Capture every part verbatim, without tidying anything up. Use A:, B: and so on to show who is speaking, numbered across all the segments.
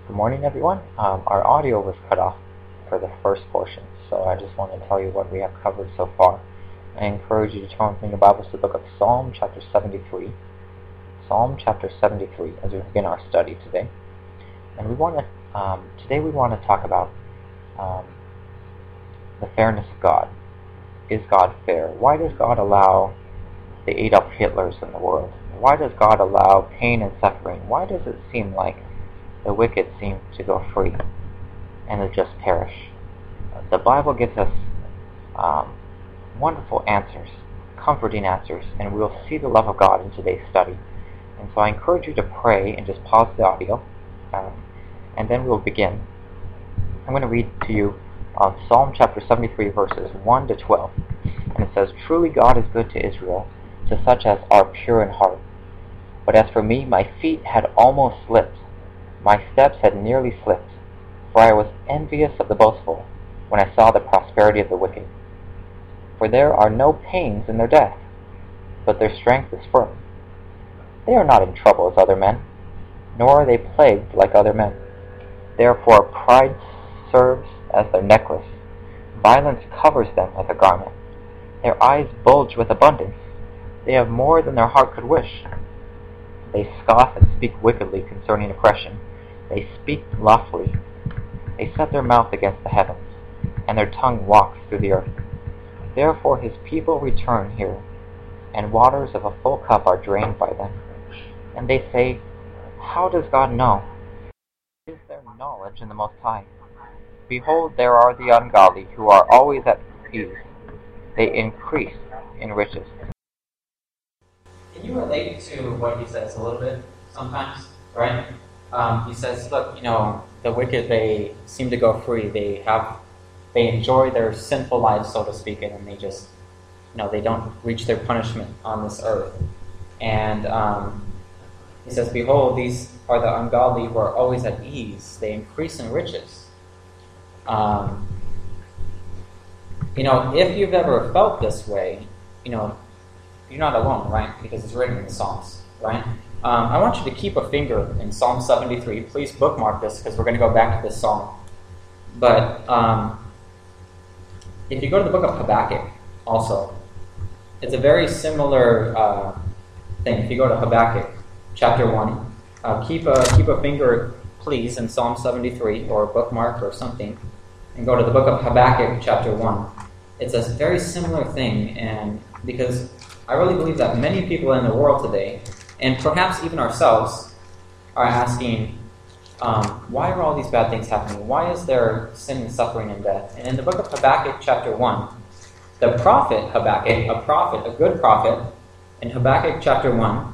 A: Good morning, everyone. Um, our audio was cut off for the first portion, so I just want to tell you what we have covered so far. I encourage you to turn with me your Bibles to the book of Psalm chapter seventy-three. Psalm chapter seventy-three, as we begin our study today. And we want to um, today we want to talk about um, the fairness of God. Is God fair? Why does God allow the Adolf Hitlers in the world? Why does God allow pain and suffering? Why does it seem like the wicked seem to go free and to just perish? The Bible gives us um, wonderful answers, comforting answers, and we'll see the love of God in today's study. And so I encourage you to pray and just pause the audio, um, and then we'll begin. I'm going to read to you uh, Psalm chapter seventy-three, verses one to twelve. And it says, "Truly God is good to Israel, to such as are pure in heart. But as for me, my feet had almost slipped. My steps had nearly slipped, for I was envious of the boastful when I saw the prosperity of the wicked. For there are no pains in their death, but their strength is firm. They are not in trouble as other men, nor are they plagued like other men. Therefore pride serves as their necklace. Violence covers them like a garment. Their eyes bulge with abundance. They have more than their heart could wish. They scoff and speak wickedly concerning oppression. They speak loftily. They set their mouth against the heavens, and their tongue walks through the earth. Therefore his people return here, and waters of a full cup are drained by them. And they say, how does God know? Is there knowledge in the Most High? Behold, there are the ungodly, who are always at peace. They increase in riches."
B: Can you relate to what he says a little bit sometimes, right? Um, he says, look, you know, the wicked, they seem to go free. They have, they enjoy their sinful lives, so to speak, and then they just, you know, they don't reach their punishment on this earth. And um, he says, behold, these are the ungodly who are always at ease. They increase in riches. Um, you know, if you've ever felt this way, you know, you're not alone, right? Because it's written in the Psalms, right? Um, I want you to keep a finger in Psalm seventy-three. Please bookmark this because we're going to go back to this psalm. But um, if you go to the book of Habakkuk also, it's a very similar uh, thing. If you go to Habakkuk chapter one, uh, keep a keep a finger, please, in Psalm seventy-three or bookmark or something, and go to the book of Habakkuk chapter one. It's a very similar thing, and because I really believe that many people in the world today, and perhaps even ourselves, are asking, um, why are all these bad things happening? Why is there sin and suffering and death? And in the book of Habakkuk chapter one, the prophet Habakkuk, a prophet, a good prophet, in Habakkuk chapter one,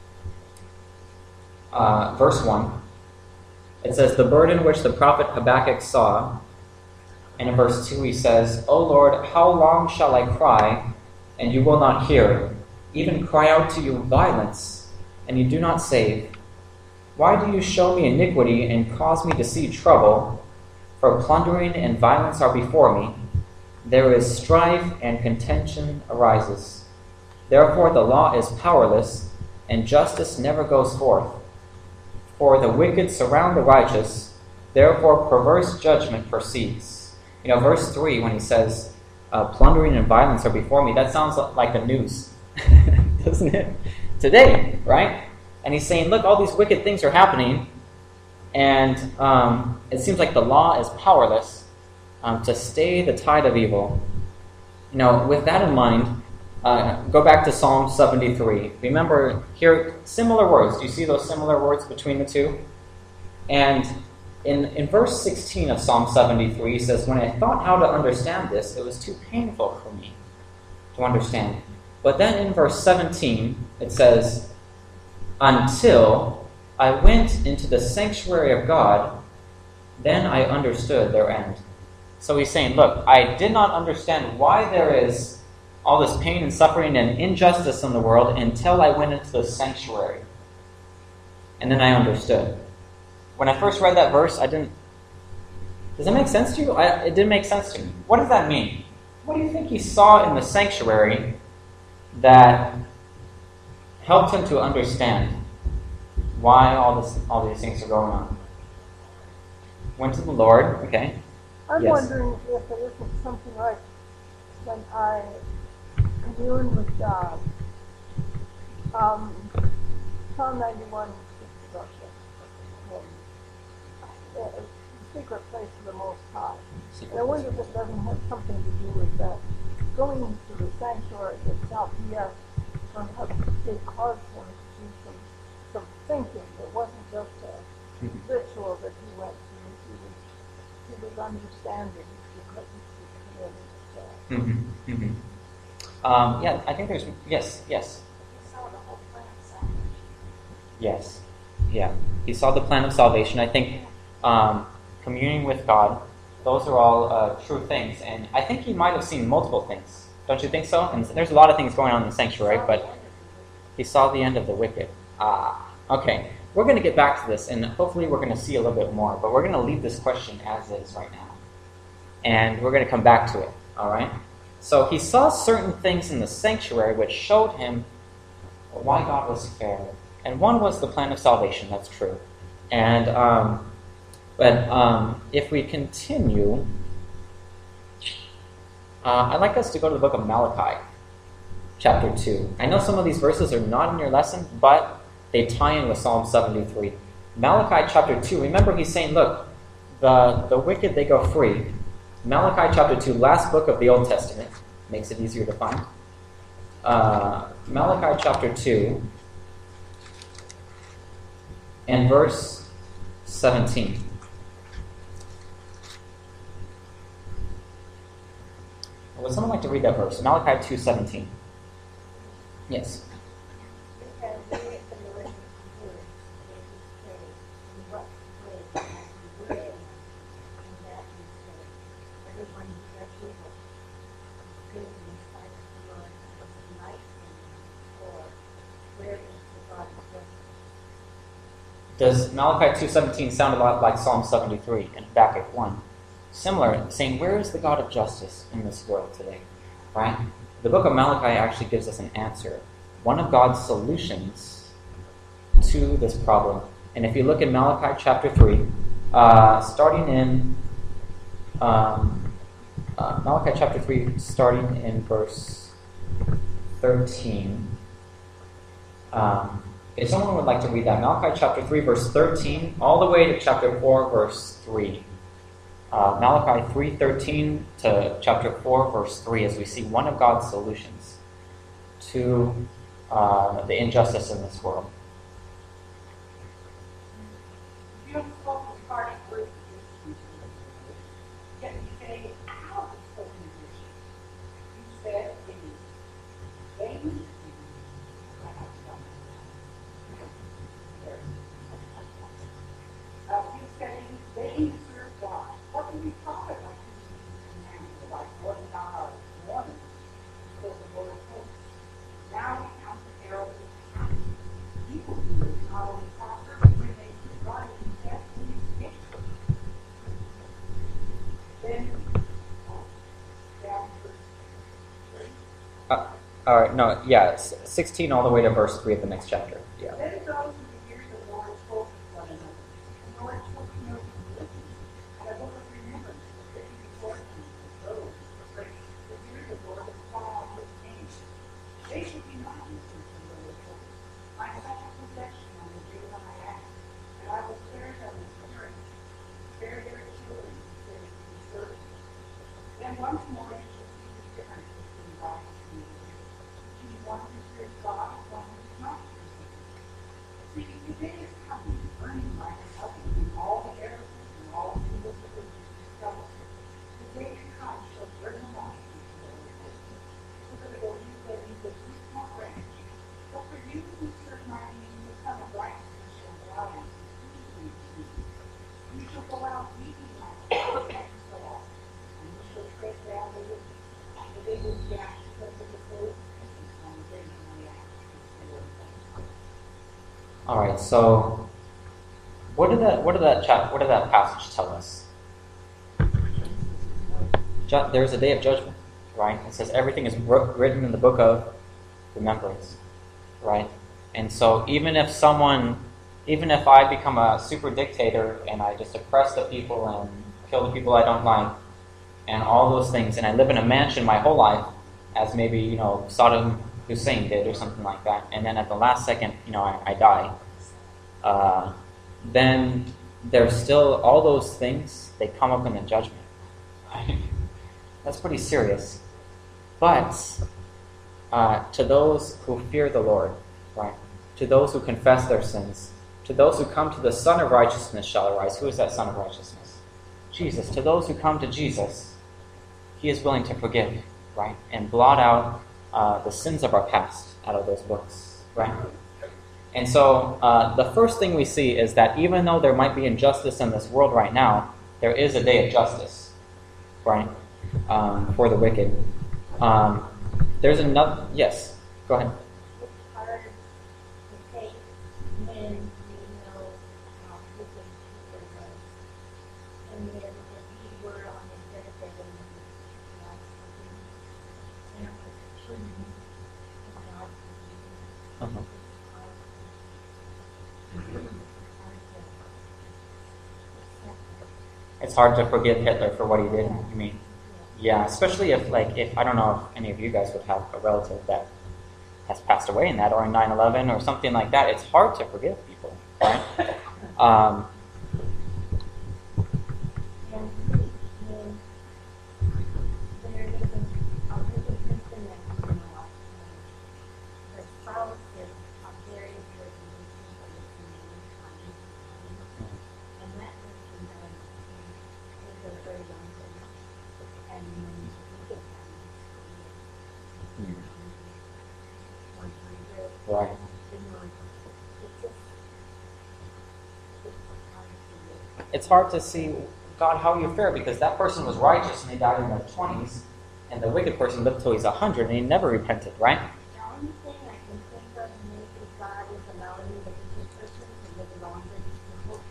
B: uh, verse one, it says, the burden which the prophet Habakkuk saw. And in verse two he says, O Lord, how long shall I cry, and you will not hear, even cry out to you violence, and you do not save? Why do you show me iniquity and cause me to see trouble? For plundering and violence are before me. There is strife and contention arises. Therefore the law is powerless, and justice never goes forth. For the wicked surround the righteous, therefore perverse judgment proceeds. You know, verse three, when he says, uh, plundering and violence are before me, that sounds like the news, doesn't it? Today, right? And he's saying, look, all these wicked things are happening, and um, it seems like the law is powerless um, to stay the tide of evil. You know, with that in mind, uh, go back to Psalm seventy-three. Remember, here, similar words. Do you see those similar words between the two? And In, in verse sixteen of Psalm seventy-three, he says, when I thought how to understand this, it was too painful for me to understand. But then in verse seventeen, it says, until I went into the sanctuary of God, then I understood their end. So he's saying, look, I did not understand why there is all this pain and suffering and injustice in the world until I went into the sanctuary. And then I understood. When I first read that verse, I didn't... Does that make sense to you? I, it didn't make sense to me. What does that mean? What do you think he saw in the sanctuary that helped him to understand why all this, all these things are going on? Went to the Lord, okay.
C: I'm
B: Yes.
C: wondering if it isn't something like when I commune with God. Um, Psalm ninety-one speaks about this. Um, uh, the secret place of the Most High. And I wonder if it doesn't have something to do with that. Going to the sanctuary itself, yes, perhaps it caused him to do some, some thinking. It wasn't just a
B: Mhm.
C: ritual that he went through. He was, he was understanding because he was committed.
B: Mm-hmm. Mm-hmm. Um, yeah, I think there's, yes, yes.
C: He saw the whole plan of salvation.
B: Yes, yeah. He saw the plan of salvation. I think um, communing with God, those are all uh, true things. And I think he might have seen multiple things. Don't you think so? And there's a lot of things going on in the sanctuary, but he saw the end of the wicked. Ah, okay. We're going to get back to this, and hopefully we're going to see a little bit more. But we're going to leave this question as is right now. And we're going to come back to it, all right? So he saw certain things in the sanctuary which showed him why God was fair. And one was the plan of salvation, that's true. And um, but um, if we continue, uh, I'd like us to go to the book of Malachi, chapter two. I know some of these verses are not in your lesson, but they tie in with Psalm seventy-three. Malachi chapter two, remember he's saying, look, the, the wicked, they go free. Malachi chapter two, last book of the Old Testament, makes it easier to find. Uh, Malachi chapter two, and verse seventeen. Would someone like to read that verse? Malachi two seventeen. Yes. Does Malachi two seventeen sound a lot like Psalm seventy-three and Habakkuk one? Similar, saying, where is the God of justice in this world today? Right? The book of Malachi actually gives us an answer. One of God's solutions to this problem. And if you look at Malachi chapter three, uh, starting in um, uh, Malachi chapter three, starting in verse thirteen. Um, if someone would like to read that, Malachi chapter three, verse thirteen, all the way to chapter four, verse three. Uh, Malachi three thirteen to chapter four, verse three, as we see one of God's solutions to uh, the injustice in this world. Uh, all right, no, yeah, it's sixteen all the way to verse three of the next chapter. Yeah.
C: Then those who hear the Lord spoke to one another. The Lord took note of this, and I will remember that he before him those who pray to hear the Lord and call on his name. They should be mindful of the Lord. My special possession on the day when I act, and I will spare them in hearing, spare their children, spare their servants. Then once more you shall see the difference between God and me. One who fears God, one who does not fear Him. See, the day is coming, burning like a oven in all the areas and all the evils of the discovered. The day to come shall burn them up. So that it will use their evil to small branch. But for you who serve my name, the Son of Righteousness shall go out and see you. You shall go out weeping like a flower and so on. And you shall tread down the wicked. But they will be ashes because of the food.
B: All right. So, what did that? What did that chap? What did that passage tell us? Ju- There's a day of judgment, right? It says everything is written in the book of remembrance, right? And so, even if someone, even if I become a super dictator and I just oppress the people and kill the people I don't like and all those things, and I live in a mansion my whole life, as maybe, you know, Saddam Hussein did or something like that, and then at the last second, you know, I, I die, uh, then there's still all those things, they come up in the judgment. That's pretty serious. But uh, to those who fear the Lord, right? To those who confess their sins, to those who come to the Son of Righteousness shall arise. Who is that Son of Righteousness? Jesus. To those who come to Jesus, He is willing to forgive, right? And blot out uh, the sins of our past out of those books, right? And so uh, the first thing we see is that even though there might be injustice in this world right now, there is a day of justice, right? Um, for the wicked. Um, there's another... Yes, go ahead.
C: It's hard to take when you know how wicked people are. And then if you were on his benefit and God forgives, and it's true, and God forgives.
B: Uh-huh. It's hard to forgive Hitler for what he did, you mean? Yeah, especially if, like, if, I don't know if any of you guys would have a relative that has passed away in that, or in nine eleven, or something like that. It's hard to forgive people, right? Um,
C: And when there is a, a wicked person that you know, the spouses are very, very people and that person does is a very young thing. And when you look at them, one hundred,
B: right.
C: you know, it's just, it's hard to do.
B: It's hard to see, God, how you fare, because that person was righteous and they died in their twenties, and the wicked person lived till he's one hundred and he never repented, right?
C: The only thing I can think of maybe God is allowing the wicked person to live longer because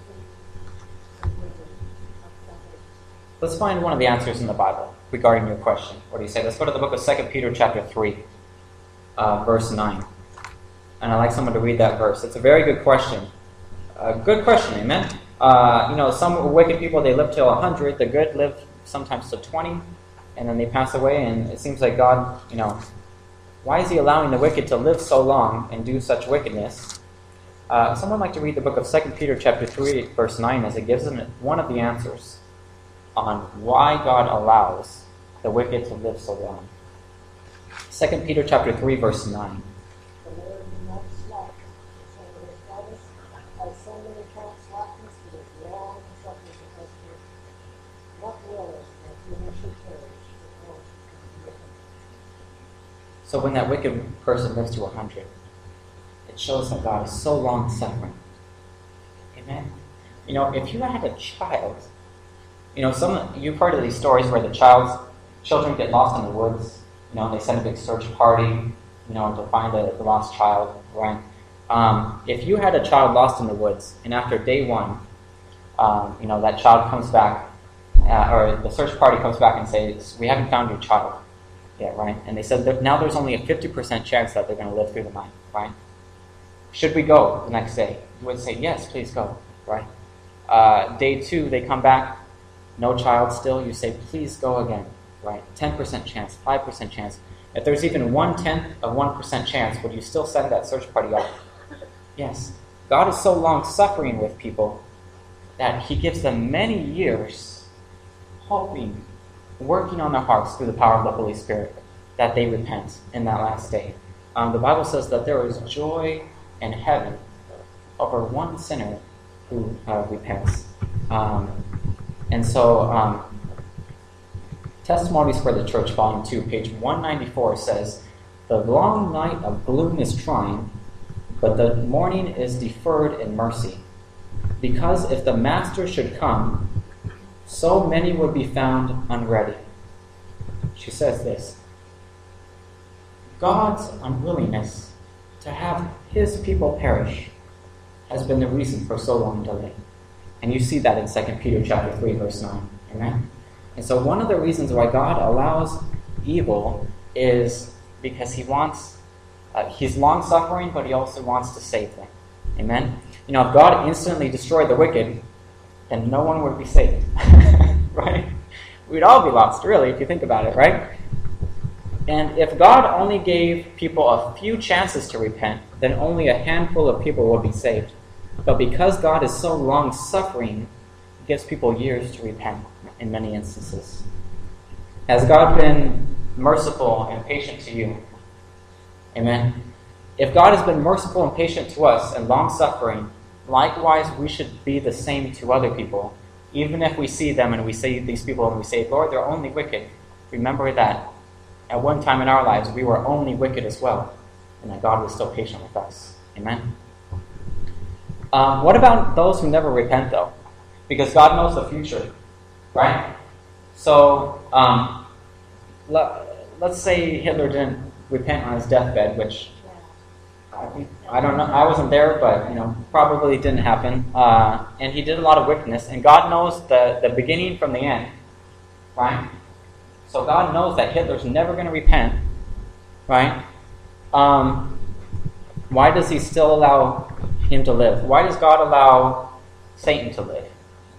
B: Let's find one of the answers in the Bible regarding your question. What do you say? Let's go to the book of Second Peter chapter three, uh, verse nine. And I'd like someone to read that verse. It's a very good question. A good question, amen? Uh, you know, some wicked people, they live till one hundred. The good live sometimes to twenty. And then they pass away. And it seems like God, you know, why is He allowing the wicked to live so long and do such wickedness? Uh, someone like to read the book of Second Peter chapter three, verse nine, as it gives them one of the answers on why God allows the wicked to live so long. Second Peter chapter three, verse nine.
C: the Lord will not slack, so that His promise, as some may count slackness, but is long suffering to us here. What will it that human should perish, but all should come to repentance?
B: So when that wicked person lives to one hundred, it shows that God is so long suffering. Amen? You know, if you had a child, you know, some you've heard of these stories where the child's children get lost in the woods. You know, they send a big search party, you know, to find the, the lost child, right? Um, if you had a child lost in the woods, and after day one, um, you know, that child comes back, uh, or the search party comes back and says, "We haven't found your child yet," right? And they said that now there's only a fifty percent chance that they're going to live through the night, right? Should we go the next day? You would say, "Yes, please go," right? Uh, day two, they come back, no child still. You say, "Please go again," right? ten percent chance, five percent chance. If there's even one-tenth of one percent chance, would you still send that search party out? Yes. God is so long-suffering with people that He gives them many years, hoping, working on their hearts through the power of the Holy Spirit, that they repent in that last day. Um, the Bible says that there is joy in heaven over one sinner who uh, repents. Um, and so, um, Testimonies for the Church, Volume two, page one ninety-four says, "The long night of gloom is trying, but the morning is deferred in mercy. Because if the Master should come, so many would be found unready." She says this: God's unwillingness to have His people perish has been the reason for so long delay. And you see that in Second Peter chapter three, verse nine. Amen? And so one of the reasons why God allows evil is because He wants, uh, He's long-suffering, but He also wants to save them. Amen? You know, if God instantly destroyed the wicked, then no one would be saved, right? We'd all be lost, really, if you think about it, right? And if God only gave people a few chances to repent, then only a handful of people will be saved. But because God is so long-suffering, He gives people years to repent in many instances. Has God been merciful and patient to you? Amen? If God has been merciful and patient to us and long-suffering, likewise we should be the same to other people. Even if we see them and we see these people and we say, Lord, they're only wicked, remember that at one time in our lives we were only wicked as well, and that God was still patient with us. Amen? Um, what about those who never repent, though? Because God knows the future, right? So, um, let, let's say Hitler didn't repent on his deathbed, which I, I don't know, I wasn't there, but, you know, probably didn't happen. Uh, and he did a lot of wickedness, and God knows the, the beginning from the end, right? So God knows that Hitler's never going to repent, right? Um, why does He still allow him to live? Why does God allow Satan to live?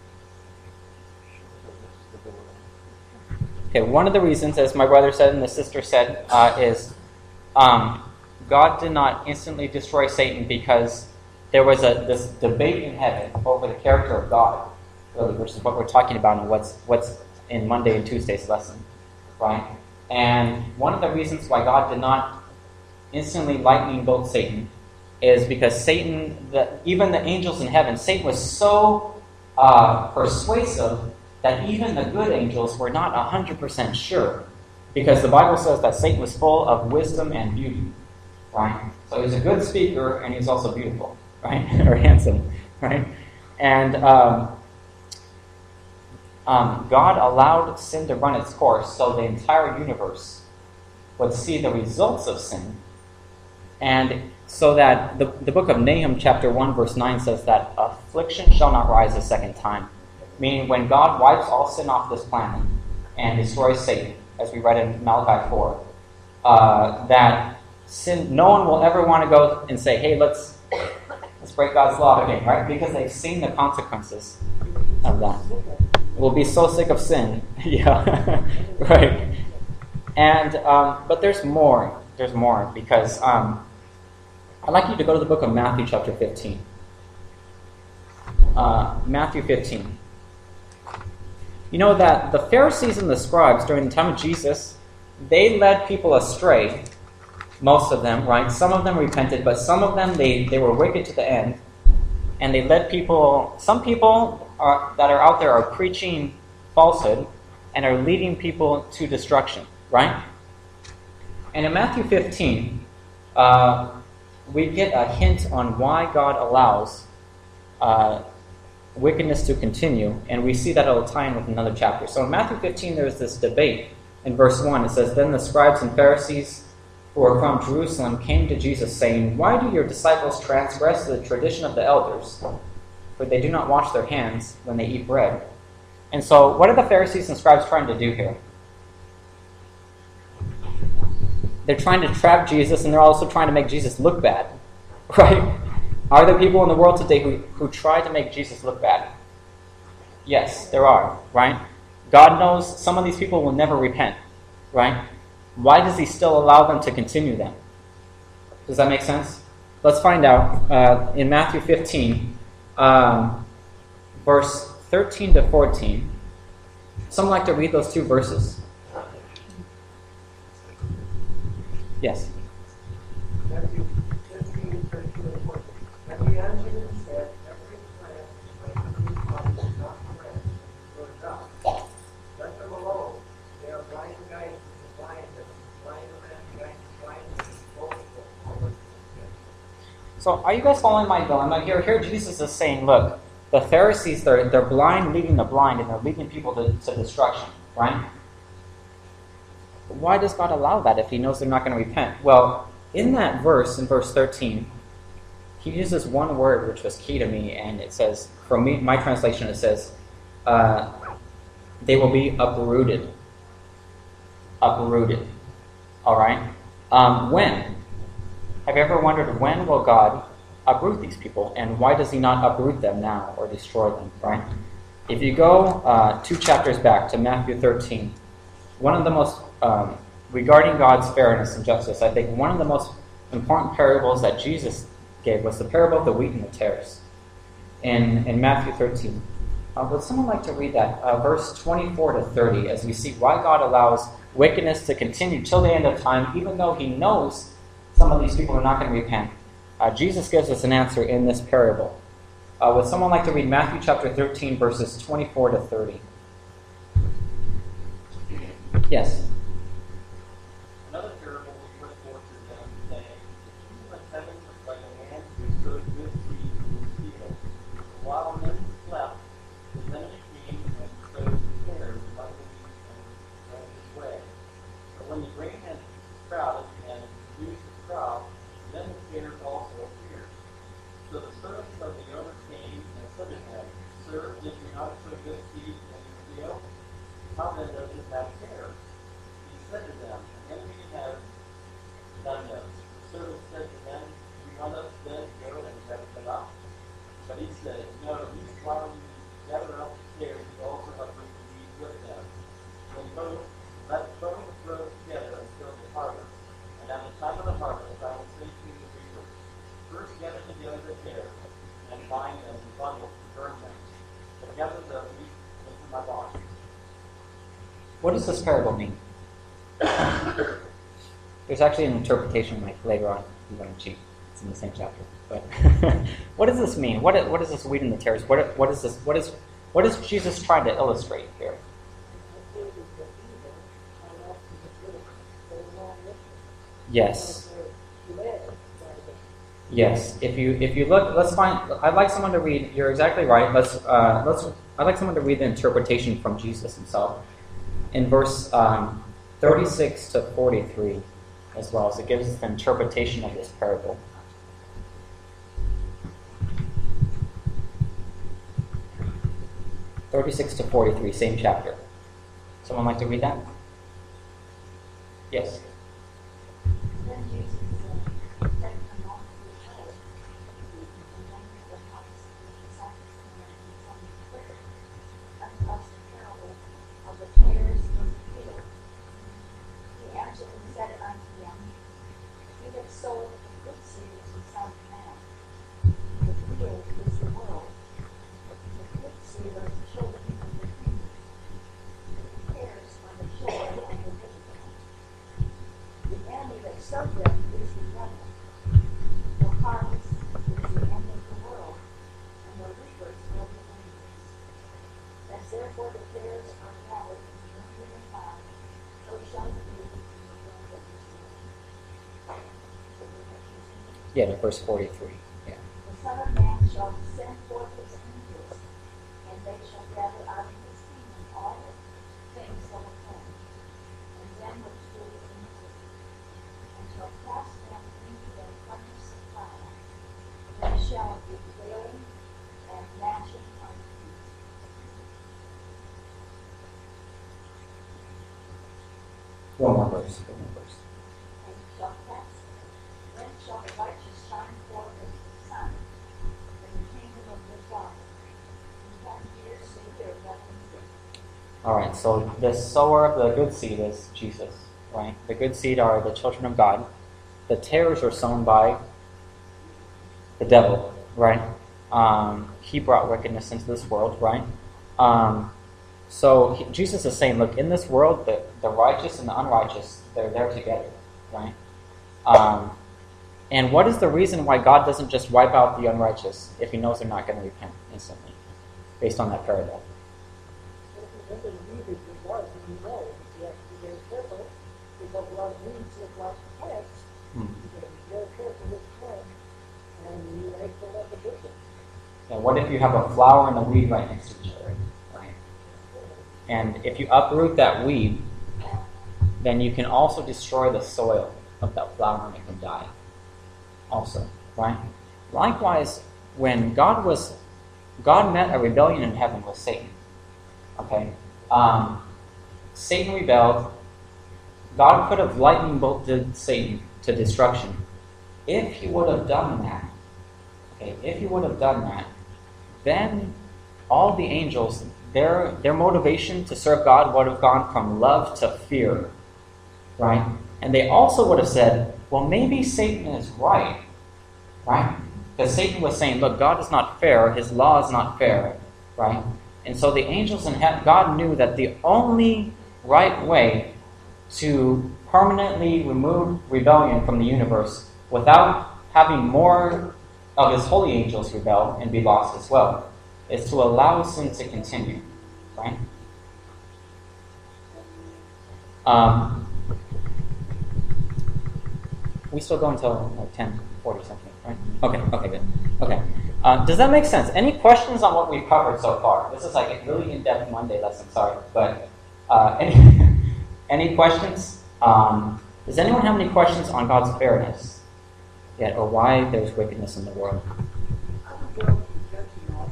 B: Okay, one of the reasons, as my brother said and the sister said, uh, is um, God did not instantly destroy Satan because there was a this debate in heaven over the character of God, really, which is what we're talking about and what's what's in Monday and Tuesday's lesson, right? And one of the reasons why God did not instantly lightning bolt Satan is because Satan, the, even the angels in heaven, Satan was so uh, persuasive that even the good angels were not one hundred percent sure, because the Bible says that Satan was full of wisdom and beauty, right? So he was a good speaker, and he was also beautiful, right? Or handsome, right? And um, um, God allowed sin to run its course so the entire universe would see the results of sin, and so that the, the book of Nahum chapter one verse nine says that affliction shall not rise a second time. Meaning when God wipes all sin off this planet and destroys Satan, as we read in Malachi four, uh, that sin, no one will ever want to go and say, hey, let's let's break God's law again, right? Because they've seen the consequences of that. We'll be so sick of sin. Yeah, right. And, um, but there's more. There's more, because um, I'd like you to go to the book of Matthew chapter fifteen. Uh, Matthew fifteen. You know that the Pharisees and the scribes during the time of Jesus, they led people astray, most of them, right? Some of them repented, but some of them, they, they were wicked to the end. And they led people, some people are, that are out there are preaching falsehood and are leading people to destruction, right? And in Matthew fifteen, uh, we get a hint on why God allows uh, wickedness to continue, and we see that it'll tie in with another chapter. So in Matthew fifteen, there's this debate. In verse one, it says, Then the scribes and Pharisees who were from Jerusalem came to Jesus, saying, Why do your disciples transgress the tradition of the elders? For they do not wash their hands when they eat bread. And so, what are the Pharisees and scribes trying to do here? They're trying to trap Jesus, and they're also trying to make Jesus look bad, right? Are there people in the world today who, who try to make Jesus look bad? Yes, there are, right? God knows some of these people will never repent, right? Why does He still allow them to continue them? Does that make sense? Let's find out. Uh, in Matthew fifteen, um, verse thirteen to fourteen. Someone like to read those two verses? Yes.
C: Matthew fifteen, thirteen, and fourteen. And He answered and said, Every plant planted in His body is not bread, nor dust. Let them alone. They are blind guides to blind them. Blind man guides blind them. Boastful over.
B: So are you guys following my dilemma here? Here Jesus is saying, look, the Pharisees, they're, they're blind leading the blind, and they're leading people to, to destruction, right? Why does God allow that if He knows they're not going to repent? Well, in that verse, in verse thirteen, He uses one word which was key to me, and it says, from me, my translation, it says, uh, they will be uprooted. Uprooted. All right? Um, when? Have you ever wondered when will God uproot these people, and why does he not uproot them now or destroy them, right? If you go uh, two chapters back to Matthew thirteen, one of the most, um, regarding God's fairness and justice, I think one of the most important parables that Jesus gave was the parable of the wheat and the tares in, in Matthew thirteen. Uh, would someone like to read that, uh, verse twenty-four to thirty, as we see why God allows wickedness to continue till the end of time, even though he knows some of these people are not going to repent. Uh, Jesus gives us an answer in this parable. Uh, would someone like to read Matthew chapter thirteen, verses twenty-four to thirty? Yes.
D: Another parable was put forth to them, saying, The kingdom of heaven was like a man who sowed good seed in his field. While men slept, the enemy came and sowed tares among the wheat and went his way. But when the grain had sprouted and produced the crop, then the tares also appeared. So the servants of the owner came and said to him, Sir, did you not sow good seed in your field? How then does it have tares? He said to them, An enemy has done this. The servant said to them, Do you want us then to go and gather them up? But he said, No, these while you gather up the tares, you also uproot the weeds with them. When both, let both grow together until the harvest. And at the time of the harvest, I will say to the reapers, First gather together the tares, and bind them in bundles and burn them. But gather the wheat into my barn.
B: What does this parable mean? There's actually an interpretation like later on. You want to cheat. It's in the same chapter. But what does this mean? What what is this wheat and the tares? What what is this? What is what is Jesus trying to illustrate here? Yes. Yes. If you if you look, let's find. I'd like someone to read. You're exactly right. Let's uh, let's. I'd like someone to read the interpretation from Jesus himself in verse um, thirty-six to forty-three, as well as it gives us the interpretation of this parable. thirty-six to forty-three, same chapter. Someone like to read that? Yes.
C: Then Jesus said, Take them off the way, and then the house of the disciples and some clear, unto us the parable of the tares in the field. He answered and said unto them, He that soweth the good seed is the Son of Man. The field is the world. The good seed are the children of the kingdom. The tares are the children of the wicked. The enemy that sowed them is the devil. The harvest is the end of the world, and the reapers are the angels. As therefore the tares are gathered and burned in the fire, so shall it be in the world of this world.
B: Yeah, to verse forty-three. Yeah.
C: The Son of Man shall send forth his angels, and they shall gather out of his kingdom all things that offend, and them which do iniquity, and shall cast them into the furnace of fire. There shall be wailing and gnashing of teeth.
B: One more verse. One more verse.
C: And he shall cast them. Then shall the righteous shine forth as the sun in the kingdom of their Father. He hath ears to hear, let him hear.
B: All right, so the sower of the good seed is Jesus, right? The good seed are the children of God. The tares are sown by the devil, right? Um, he brought wickedness into this world, right? Um, so he, Jesus is saying, look, in this world, the, the righteous and the unrighteous, they're there together, right? Um, and what is the reason why God doesn't just wipe out the unrighteous if he knows they're not going to repent instantly, based on that parable?
E: One of the weeds is was, and you know, you have to be very careful, because a lot of weeds look like plants.
B: Hmm.
E: You have to be very careful with plants, and you may fill up the bushel.
B: Yeah, what if you have a flower and a weed right next to each other, right? And if you uproot that weed, then you can also destroy the soil of that flower and it can die also, right? Likewise, when God was, God met a rebellion in heaven with Satan, okay? Um, Satan rebelled. God could have lightning bolted Satan to destruction. If he would have done that, Okay, if he would have done that, then all the angels, their their motivation to serve God would have gone from love to fear, right? And they also would have said, well, maybe Satan is right, right? Because Satan was saying, look, God is not fair, his law is not fair, right? And so the angels in heaven, God knew that the only right way to permanently remove rebellion from the universe without having more of his holy angels rebel and be lost as well is to allow sin to continue, right? Um, we still go until like ten forty something, right? Okay, okay, good. Okay. Uh, does that make sense? Any questions on what we've covered so far? This is like a really in-depth Monday lesson, sorry. But uh, any, any questions? Um, does anyone have any questions on God's fairness yet, or why there's wickedness in the world?
C: I would go to judging off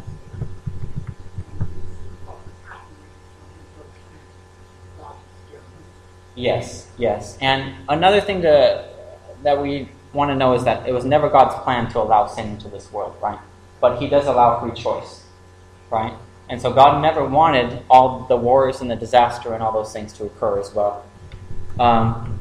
C: what was happening on the God's given.
B: Yes, yes. And another thing to, that we want to know is that it was never God's plan to allow sin into this world, right? But he does allow free choice, right? And so God never wanted all the wars and the disaster and all those things to occur as well. Um,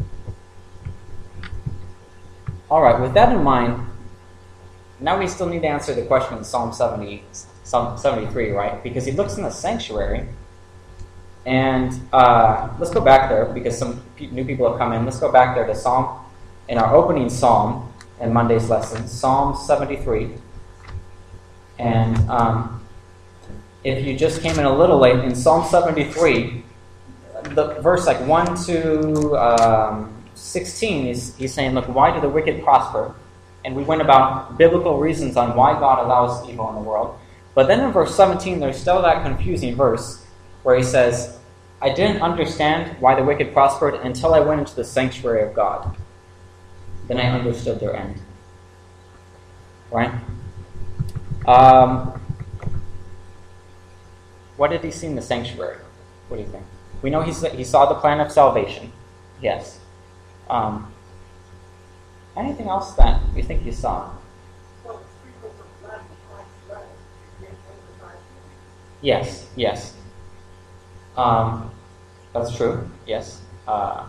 B: all right, with that in mind, now we still need to answer the question in Psalm seventy, Psalm seventy-three, right? Because he looks in the sanctuary, and uh, let's go back there because some pe- new people have come in. Let's go back there to Psalm, in our opening Psalm in Monday's lesson, Psalm seventy-three. And um, if you just came in a little late, in Psalm seventy-three, the verse like one to um, sixteen, he's, he's saying, look, why do the wicked prosper? And we went about biblical reasons on why God allows evil in the world. But then in verse seventeen, there's still that confusing verse where he says, I didn't understand why the wicked prospered until I went into the sanctuary of God. Then I understood their end. Right? Um, what did he see in the sanctuary? What do you think? We know he he saw the plan of salvation. Yes. Um, anything else that you think he saw?
C: Well, the sprinkles of blood and Christ's blood against everybody.
B: Yes, yes. Um, that's true. Yes. Uh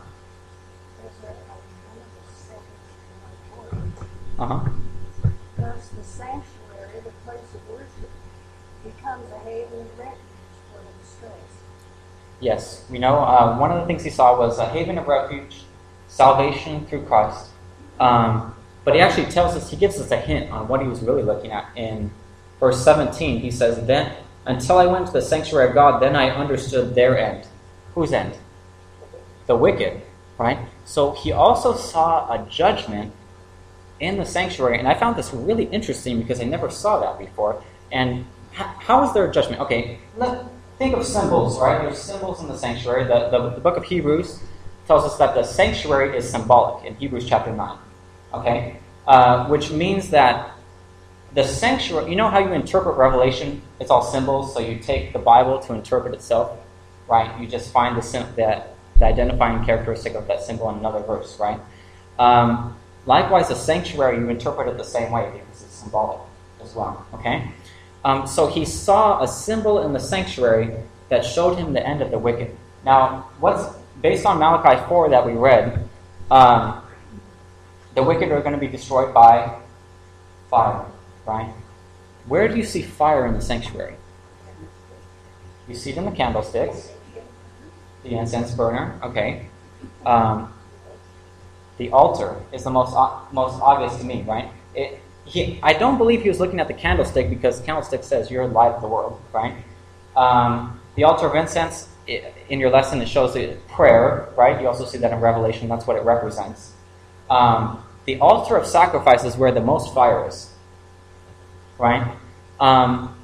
B: huh.
E: Thus the sanctuary, the place of worship, becomes a haven of refuge for the distressed.
B: Yes, we know uh, one of the things he saw was a haven of refuge, salvation through Christ. Um, but he actually tells us, he gives us a hint on what he was really looking at. In verse seventeen, he says, "Then until I went to the sanctuary of God, then I understood their end." Whose end? The wicked, right? So he also saw a judgment in the sanctuary, and I found this really interesting because I never saw that before. And h- how is there a judgment? Okay, let think of symbols, right? There's symbols in the sanctuary. The, the, the book of Hebrews tells us that the sanctuary is symbolic in Hebrews chapter nine, okay? Uh, which means that the sanctuary, you know how you interpret Revelation? It's all symbols, so you take the Bible to interpret itself, right? You just find the, sim- that, the identifying characteristic of that symbol in another verse, right? Um, likewise, the sanctuary, you interpret it the same way because it's symbolic as well, okay? Um, so he saw a symbol in the sanctuary that showed him the end of the wicked. Now, what's based on Malachi four that we read, um, the wicked are going to be destroyed by fire, right? Where do you see fire in the sanctuary? You see it in the candlesticks, the incense burner, okay. Um, the altar is the most most obvious to me, right? It, he, I don't believe he was looking at the candlestick because the candlestick says you're the light of the world, right? Um, the altar of incense, it, in your lesson, it shows the prayer, right? You also see that in Revelation. That's what it represents. Um, the altar of sacrifice is where the most fire is, right? Um,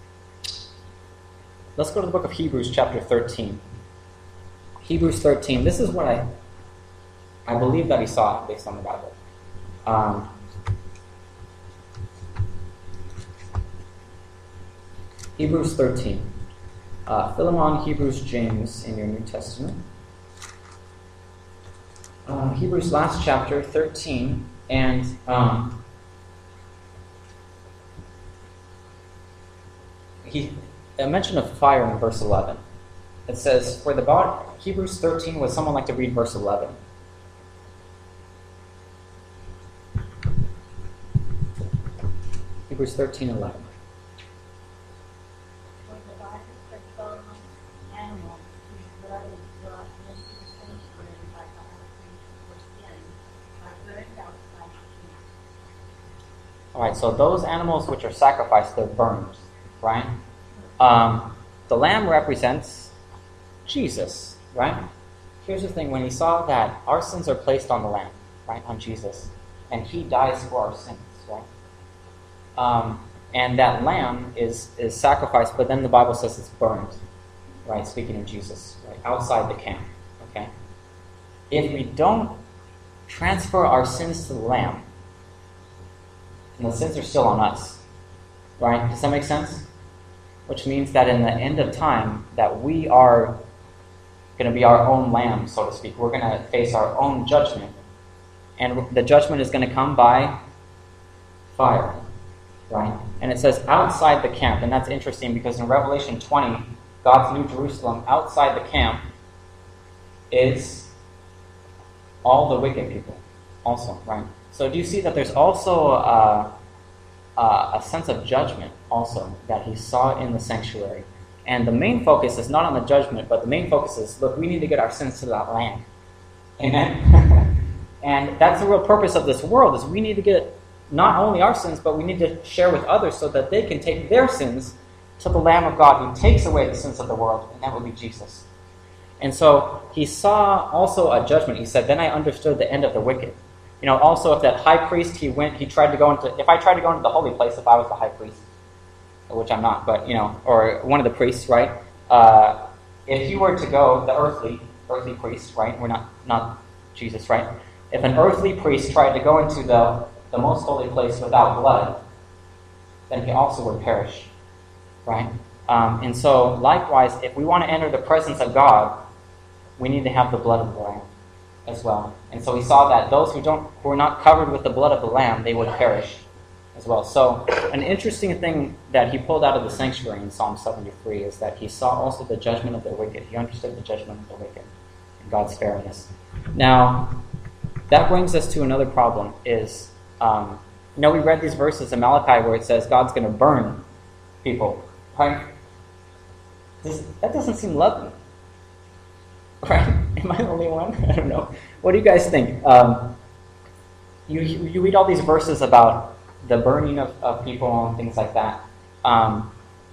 B: let's go to the book of Hebrews, chapter thirteen. Hebrews thirteen. This is what I, I believe that he saw based on the Bible. Um, Hebrews thirteen. Uh, Philemon, Hebrews, James in your New Testament. Uh, Hebrews last chapter, thirteen, and um, he a mention of fire in verse eleven. It says, for the body, Hebrews thirteen, would someone like to read verse eleven? Hebrews thirteen eleven.
C: For the body of some animal whose blood is brought into the sanctuary by the high priest for sin, are burned outside the camp.
B: All right, so those animals which are sacrificed, they're burned, right? Um, the lamb represents Jesus, right? Here's the thing, when he saw that our sins are placed on the lamb, right, on Jesus, and he dies for our sins, right? Um, and that lamb is, is sacrificed, but then the Bible says it's burned, right, speaking of Jesus, right, outside the camp, okay? If we don't transfer our sins to the lamb, and the sins are still on us, right? Does that make sense? Which means that in the end of time, that we are going to be our own lamb, so to speak. We're going to face our own judgment. And the judgment is going to come by fire, right? And it says outside the camp. And that's interesting because in Revelation twenty, God's New Jerusalem, outside the camp, is all the wicked people also, right? So do you see that there's also uh, uh, a sense of judgment also that he saw in the sanctuary? And the main focus is not on the judgment, but the main focus is, look, we need to get our sins to that land. Amen? And that's the real purpose of this world, is we need to get not only our sins, but we need to share with others so that they can take their sins to the Lamb of God who takes away the sins of the world, and that would be Jesus. And so he saw also a judgment. He said, then I understood the end of the wicked. You know, also if that high priest, he went, he tried to go into, if I tried to go into the holy place, if I was the high priest, which I'm not, but, you know, or one of the priests, right? Uh, if he were to go, the earthly, earthly priest, right? We're not, not Jesus, right? If an earthly priest tried to go into the, the most holy place without blood, then he also would perish, right? Um, and so, likewise, if we want to enter the presence of God, we need to have the blood of the Lamb as well. And so we saw that those who don't, who are not covered with the blood of the Lamb, they would perish as well. So an interesting thing that he pulled out of the sanctuary in Psalm seventy-three is that he saw also the judgment of the wicked. He understood the judgment of the wicked and God's fairness. Now, that brings us to another problem is, um, you know, we read these verses in Malachi where it says God's going to burn people, right? Does, that doesn't seem lovely. Right? Am I the only one? I don't know. What do you guys think? Um, you, you read all these verses about the burning of, of people and things like that. Um,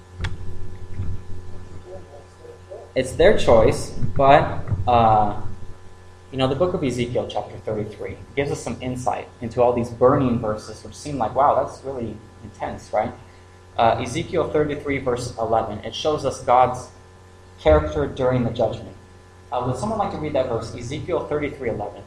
B: it's their choice, but uh, you know, the book of Ezekiel, chapter thirty-three, gives us some insight into all these burning verses, which seem like, wow, that's really intense, right? Uh, Ezekiel thirty-three, verse eleven, it shows us God's character during the judgment. Uh, would someone like to read that verse? Ezekiel thirty-three eleven.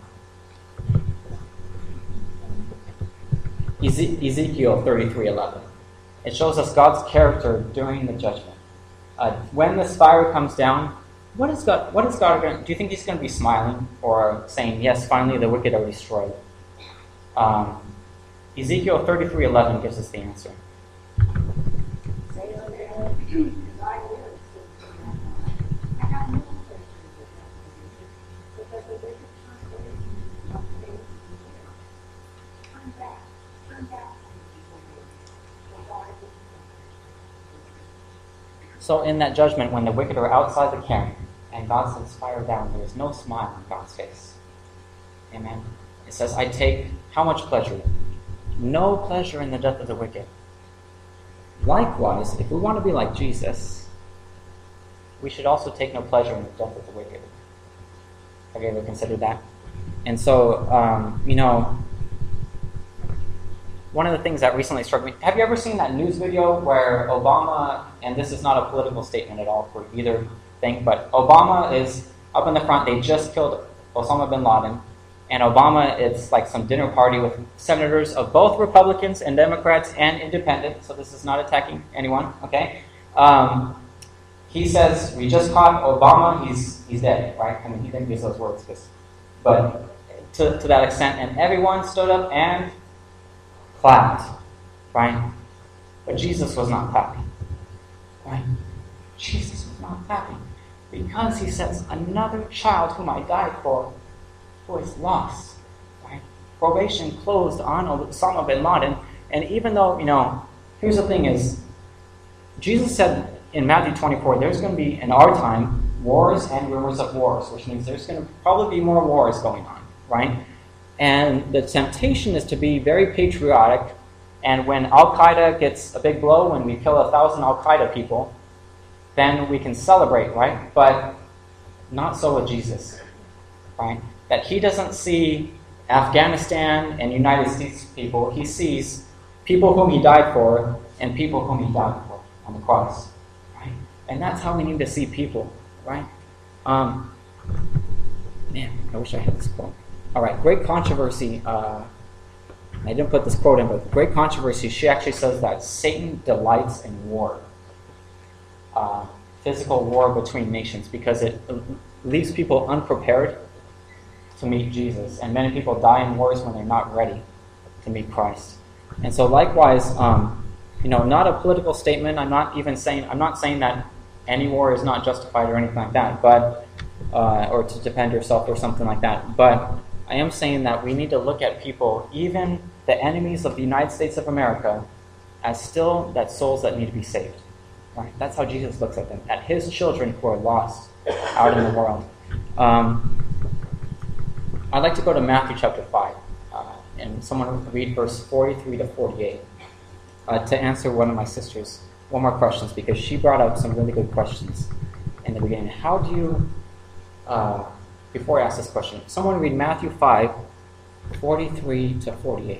B: Eze- Ezekiel thirty-three eleven. It shows us God's character during the judgment. Uh, when this fire comes down, what is God? What is God going? Do you think He's going to be smiling or saying, "Yes, finally the wicked are destroyed"? Um, Ezekiel thirty-three eleven gives us the answer.
C: Say unto them, thy words, I have no pleasure in the death of the wicked, because the wicked turn away from the faith of the Lord. Turn back, turn back from the evil ways, for God is
B: So in that judgment, when the wicked are outside the camp and God sends fire down, there is no smile on God's face. Amen. It says, I take how much pleasure? No pleasure in the death of the wicked. Likewise, if we want to be like Jesus, we should also take no pleasure in the death of the wicked. Have you ever considered that? And so, um, you know, one of the things that recently struck me, have you ever seen that news video where Obama, and this is not a political statement at all for either thing, but Obama is up in the front, they just killed Osama bin Laden, and Obama, it's like some dinner party with senators of both Republicans and Democrats and independents, so this is not attacking anyone, okay? Um, he says, we just caught Obama, he's he's dead, right? I mean, he didn't use those words, but to, to that extent, and everyone stood up and clapped, right? But Jesus was not clapping. Right? Jesus was not happy because he says, another child whom I died for, who is lost. Right? Probation closed on Osama bin Laden, and even though, you know, here's the thing is, Jesus said in Matthew twenty-four, there's going to be, in our time, wars and rumors of wars, which means there's going to probably be more wars going on, right? And the temptation is to be very patriotic, and when Al-Qaeda gets a big blow, when we kill a thousand Al-Qaeda people, then we can celebrate, right? But not so with Jesus, right? That he doesn't see Afghanistan and United States people, he sees people whom he died for and people whom he died for on the cross, right? And that's how we need to see people, right? Um, man, I wish I had this quote. All right, Great Controversy. Uh, I didn't put this quote in, but Great Controversy, she actually says that Satan delights in war. Uh, physical war between nations, because it leaves people unprepared to meet Jesus. And many people die in wars when they're not ready to meet Christ. And so likewise, um, you know, not a political statement. I'm not even saying, I'm not saying that any war is not justified or anything like that, but, uh, or to defend yourself or something like that. But I am saying that we need to look at people, even the enemies of the United States of America, as still that souls that need to be saved. Right? That's how Jesus looks at them, at his children who are lost out in the world. Um, I'd like to go to Matthew chapter five, uh, and someone read verse forty-three to forty-eight uh, to answer one of my sisters one more questions, because she brought up some really good questions in the beginning. How do you, uh, before I ask this question, someone read Matthew five, forty-three to forty-eight.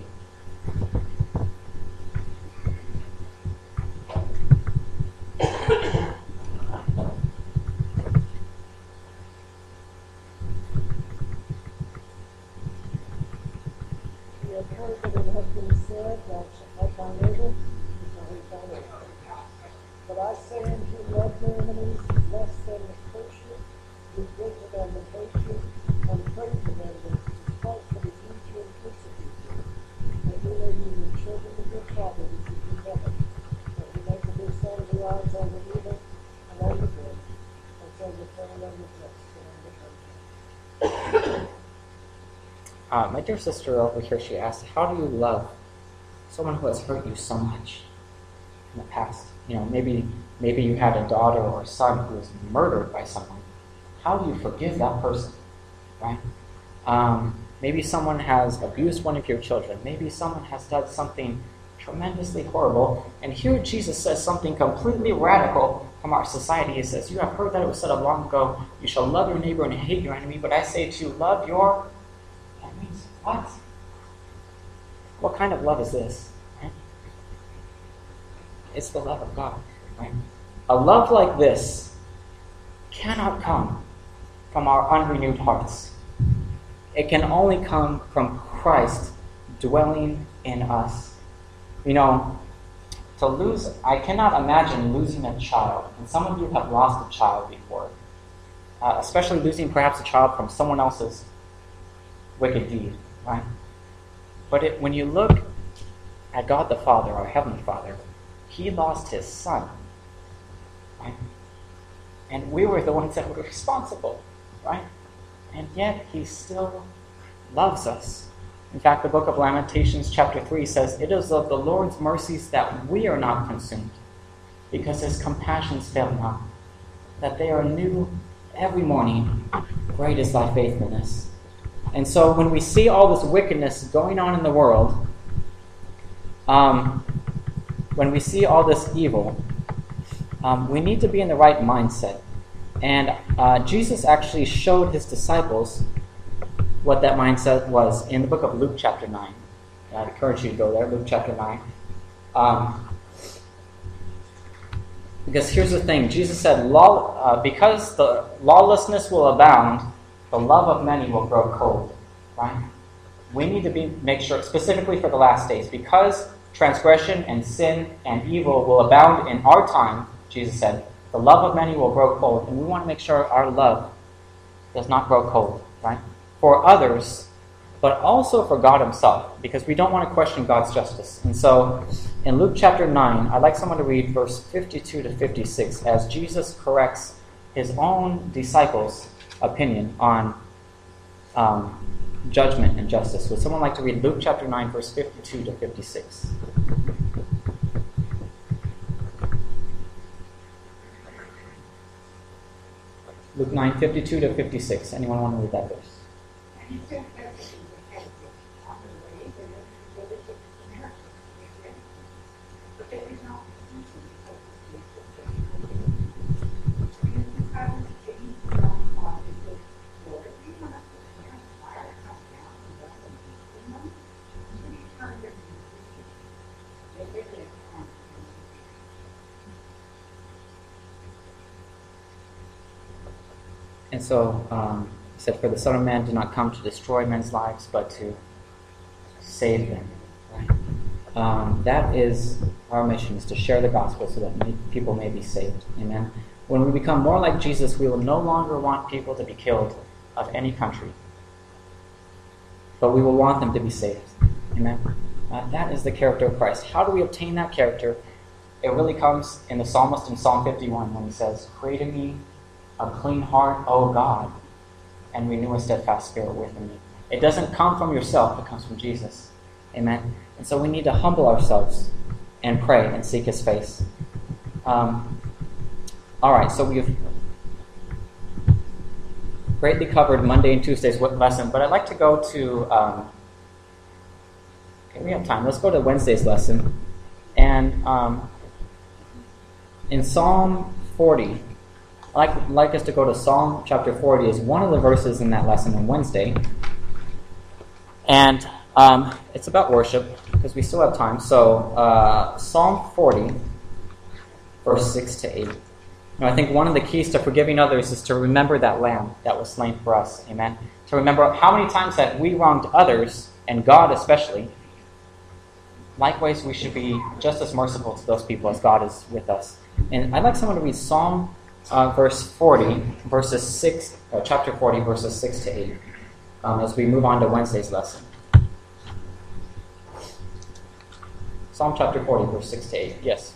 E: You have heard that it has been said, thou shalt love thy neighbor, and shalt hate thy enemy. But I say unto you, love your enemies, bless them that curse you, do good to them that hate you, and pray for them that despitefully use you and persecute you. That you may be the children of your Father which is in heaven. That you make of your sun to rise on the evil and on the good, and so the friend on the just and on the unjust.
B: Uh, my dear sister over here, she asked, how do you love someone who has hurt you so much in the past? You know, maybe maybe you had a daughter or a son who was murdered by someone. How do you forgive that person, right? Um, maybe someone has abused one of your children. Maybe someone has done something tremendously horrible. And here Jesus says something completely radical from our society. He says, you have heard that it was said of long ago, you shall love your neighbor and hate your enemy. But I say to you, love your enemies. What? What kind of love is this? Right? It's the love of God. Right? A love like this cannot come from our unrenewed hearts. It can only come from Christ dwelling in us. You know, to lose, I cannot imagine losing a child. And some of you have lost a child before. Uh, especially losing perhaps a child from someone else's wicked deed, right? But it, when you look at God the Father, our Heavenly Father, He lost His Son, right? And we were the ones that were responsible, right? And yet He still loves us. In fact, the book of Lamentations chapter three says, it is of the Lord's mercies that we are not consumed, because His compassions fail not, that they are new every morning. Great is thy faithfulness. And so when we see all this wickedness going on in the world, um, when we see all this evil, um, we need to be in the right mindset. And uh, Jesus actually showed His disciples what that mindset was in the book of Luke chapter nine. And I'd encourage you to go there, Luke chapter nine. Um, because here's the thing, Jesus said, Law, uh, because the lawlessness will abound, the love of many will grow cold, right? We need to be make sure, specifically for the last days, because transgression and sin and evil will abound in our time, Jesus said, the love of many will grow cold, and we want to make sure our love does not grow cold, right? For others, but also for God Himself, because we don't want to question God's justice. And so, in Luke chapter nine, I'd like someone to read verse fifty-two to fifty-six as Jesus corrects his own disciples' opinion on um, judgment and justice. Would someone like to read Luke chapter nine, verse fifty-two to fifty-six? Luke nine, fifty-two to fifty-six. Anyone want to read that verse?
C: And he sent messages ahead of them on the way, they went to the village of the Samaritans with them. But they did not receive him because of the people. And his disciples came to John on and said, Lord, we want us to stand fire come down and let them eat them. And then he turned them to the sea. They did it on him.
B: And so um, he said, for the Son of Man did not come to destroy men's lives, but to save them. Right? Um, that is our mission, is to share the gospel so that many people may be saved. Amen. When we become more like Jesus, we will no longer want people to be killed of any country, but we will want them to be saved. Amen. Uh, that is the character of Christ. How do we obtain that character? It really comes in the psalmist in Psalm fifty-one when he says, create in me a clean heart, O God, and renew a steadfast spirit within me. It doesn't come from yourself, it comes from Jesus. Amen. And so we need to humble ourselves and pray and seek his face. Um, all right, so we've greatly covered Monday and Tuesday's lesson, but I'd like to go to, um, okay, we have time. Let's go to Wednesday's lesson. And um, in Psalm forty, I'd like, like us to go to Psalm chapter forty is one of the verses in that lesson on Wednesday. And um, it's about worship, because we still have time. So uh, Psalm forty, verse six to eight. Now, I think one of the keys to forgiving others is to remember that lamb that was slain for us. Amen. To remember how many times that we wronged others, and God especially. Likewise, we should be just as merciful to those people as God is with us. And I'd like someone to read Psalm Uh, verse forty, verses six, uh, chapter forty, verses six to eight, um, as we move on to Wednesday's lesson. Psalm chapter forty, verse six to eight. Yes.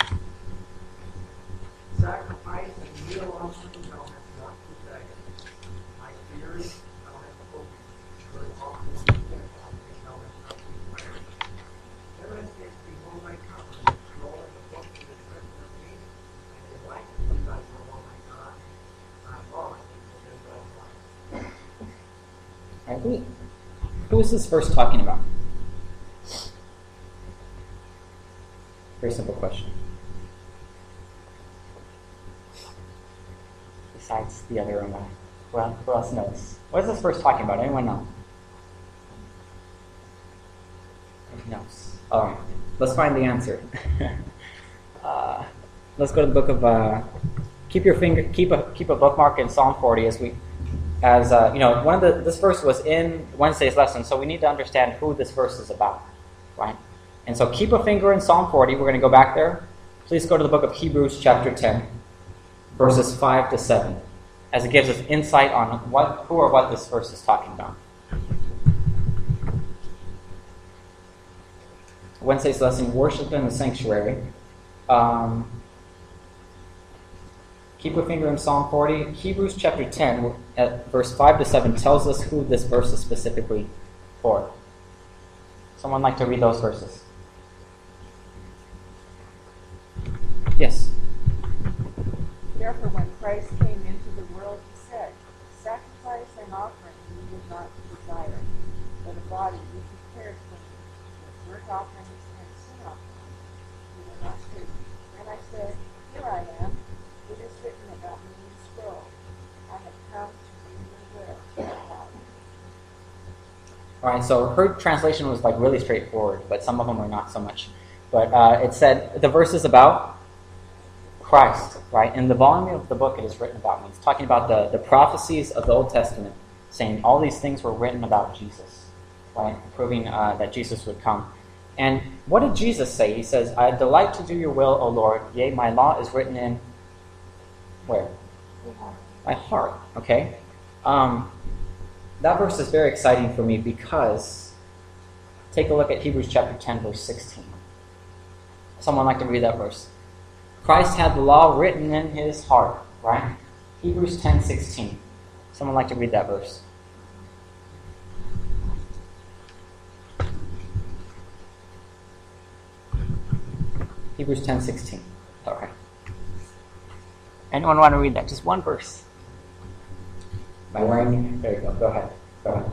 E: Sacrifice and meal offering thou hast not desired. My fears thou hast spoken. Burnt offering and sacrifice thou hast not required. Then I said, behold, I come, and scroll in the book of the presence of me, and in likeness I know, O my God, I fallen into thy life.
B: All right, who, who is this verse talking about? Very simple question. Besides the other Omar. Well, who else knows? What is this verse talking about? Anyone know? Anyone knows? All right, let's find the answer. uh, let's go to the book of. Uh, keep your finger. Keep a keep a bookmark in Psalm forty as we, as uh, you know, one of the this verse was in Wednesday's lesson, so we need to understand who this verse is about, right? And so keep a finger in Psalm forty. We're going to go back there. Please go to the book of Hebrews, chapter ten. Verses five to seven, as it gives us insight on what, who or what this verse is talking about. Wednesday's lesson, worship in the sanctuary. Um, keep a finger in Psalm forty. Hebrews chapter ten, at verse five to seven, tells us who this verse is specifically for. Someone like to read those verses? Yes.
F: Therefore, when Christ came into the world, he said, sacrifice and offering you did not desire, but a body you prepared for me, with burnt offerings and sin offerings you were not taken. Then I said, here I am, it is written about me in the scroll. I have come to do your will, Father.
B: All right, so her translation was like really straightforward, but some of them are not so much. But uh, it said, the verse is about Christ, right? In the volume of the book, it is written about me. It's talking about the, the prophecies of the Old Testament, saying all these things were written about Jesus, right? Proving uh, that Jesus would come. And what did Jesus say? He says, I delight to do your will, O Lord. Yea, my law is written in, where? My heart, okay? Um, that verse is very exciting for me because, take a look at Hebrews chapter ten, verse sixteen. Someone like to read that verse. Christ had the law written in his heart, right? Hebrews ten sixteen. Someone like to read that verse. Hebrews ten sixteen. Okay. Anyone want to read that? Just one verse. By wearing, there you go. Go ahead. Go ahead.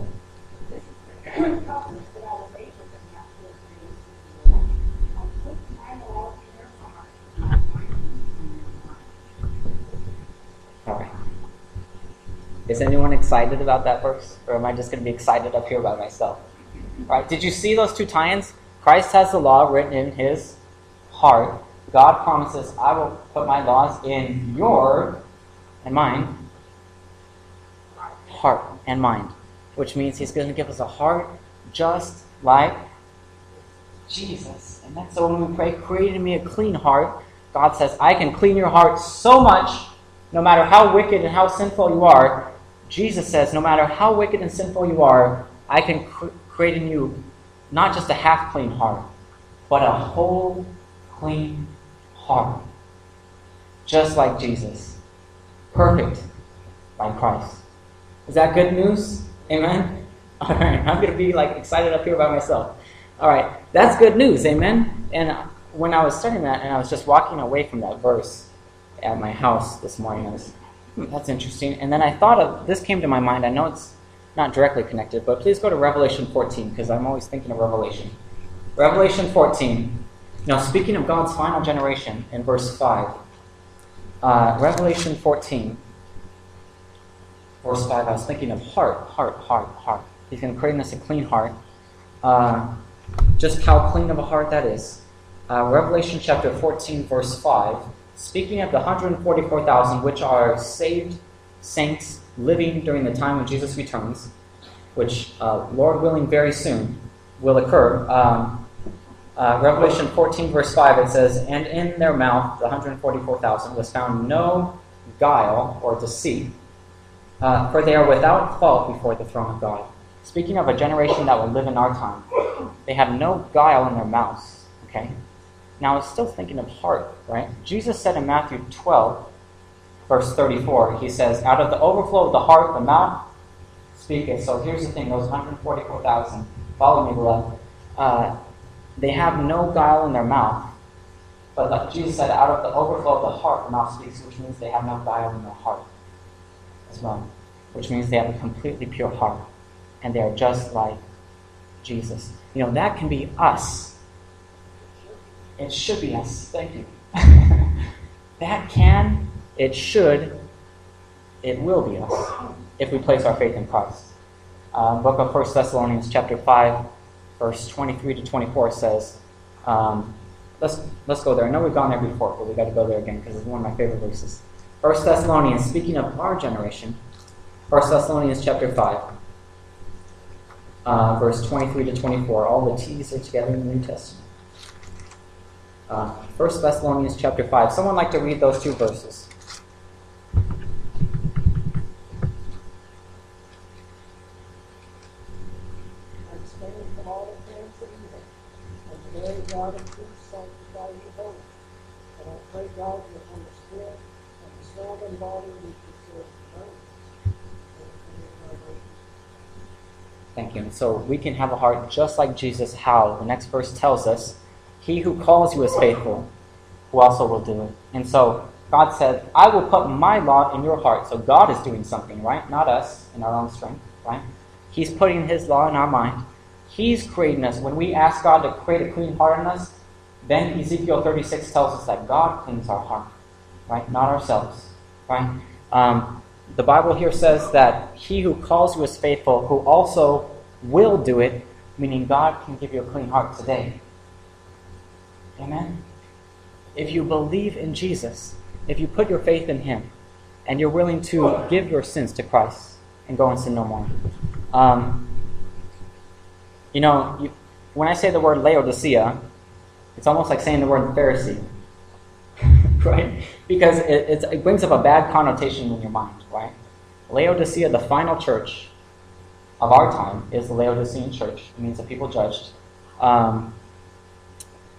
B: All right. Is anyone excited about that verse? Or am I just going to be excited up here by myself? All right. Did you see those two tie-ins? Christ has the law written in his heart. God promises, I will put my laws in your and mine heart and mind, which means he's going to give us a heart just like Jesus. And that's so when we pray, create in me a clean heart, God says, I can clean your heart so much, no matter how wicked and how sinful you are. Jesus says, no matter how wicked and sinful you are, I can cr- create in you not just a half clean heart, but a whole clean heart. Just like Jesus. Perfect like Christ. Is that good news? Amen? All right, I'm going to be like excited up here by myself. All right, that's good news. Amen? And when I was studying that and I was just walking away from that verse at my house this morning, I was, hmm, that's interesting. And then I thought of, this came to my mind. I know it's not directly connected, but please go to Revelation fourteen because I'm always thinking of Revelation. Revelation fourteen. Now, speaking of God's final generation in verse five, uh, Revelation fourteen, verse five, I was thinking of heart, heart, heart, heart. He's going to create in us a clean heart. Uh, just how clean of a heart that is. Uh, Revelation chapter fourteen, verse five, speaking of the one hundred forty-four thousand, which are saved saints living during the time when Jesus returns, which, uh, Lord willing, very soon will occur. Um, uh, Revelation fourteen, verse five, it says, and in their mouth, the one hundred forty-four thousand, was found no guile or deceit, uh, for they are without fault before the throne of God. Speaking of a generation that will live in our time, they have no guile in their mouths, okay? Now, I was still thinking of heart, right? Jesus said in Matthew twelve, verse thirty-four, he says, out of the overflow of the heart, the mouth speaketh. So here's the thing, those one hundred forty-four thousand, follow me, beloved. Uh, they have no guile in their mouth, but like Jesus said, out of the overflow of the heart, the mouth speaks, which means they have no guile in their heart as well, which means they have a completely pure heart, and they are just like Jesus. You know, that can be us. It should be us. Thank you. That can, it should, it will be us if we place our faith in Christ. Uh, book of First Thessalonians chapter five, verse twenty-three to twenty-four says, um, let's let's go there. I know we've gone there before, but we've got to go there again because it's one of my favorite verses. First Thessalonians, speaking of our generation, First Thessalonians chapter five, uh, verse twenty-three to twenty-four. All the T's are together in the New Testament. Uh, First Thessalonians chapter five. Someone like to read those two verses?
E: Abstain from all appearance of evil, and the very God of truth sanctify you wholly. And I pray God that from the spirit and the soul and body we preserve the righteousness of the salvation.
B: Thank you. And so we can have a heart just like Jesus. How? The next verse tells us, he who calls you is faithful, who also will do it. And so God said, I will put my law in your heart. So God is doing something, right? Not us in our own strength, right? He's putting his law in our mind. He's creating us. When we ask God to create a clean heart in us, then Ezekiel thirty-six tells us that God cleans our heart, right? Not ourselves, right? Um, the Bible here says that he who calls you is faithful, who also will do it, meaning God can give you a clean heart today. Amen? If you believe in Jesus, if you put your faith in him, and you're willing to give your sins to Christ and go and sin no more. Um, you know, you, when I say the word Laodicea, it's almost like saying the word Pharisee, right? Because it, it's, it brings up a bad connotation in your mind, right? Laodicea, the final church of our time, is the Laodicean church. It means the people judged. Um,